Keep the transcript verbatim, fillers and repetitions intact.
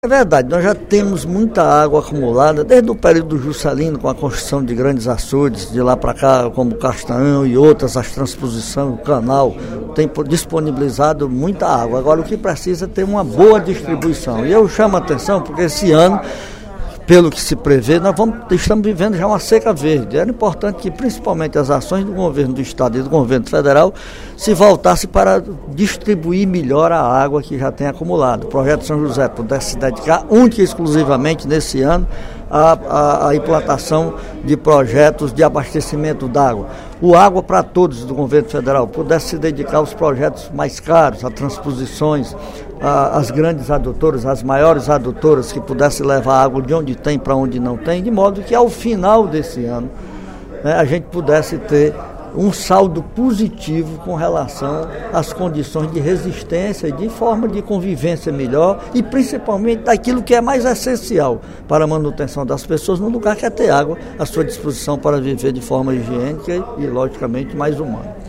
É verdade, nós já temos muita água acumulada desde o período Juscelino, com a construção de grandes açudes, de lá para cá, como Castanhão e outras, as transposições, o canal, tem disponibilizado muita água. Agora o que precisa é ter uma boa distribuição. E eu chamo a atenção porque esse ano, pelo que se prevê, nós vamos, estamos vivendo já uma seca verde. Era importante que principalmente as ações do governo do estado e do governo federal se voltassem para distribuir melhor a água que já tem acumulado. O projeto São José pudesse se dedicar única e exclusivamente nesse ano à, à, à implantação de projetos de abastecimento d'água. O Água para Todos do governo federal pudesse se dedicar aos projetos mais caros, a transposições, as grandes adutoras, as maiores adutoras que pudessem levar água de onde tem para onde não tem, de modo que ao final desse ano, né, a gente pudesse ter um saldo positivo com relação às condições de resistência e de forma de convivência melhor e principalmente daquilo que é mais essencial para a manutenção das pessoas no lugar que é ter água à sua disposição para viver de forma higiênica e logicamente mais humana.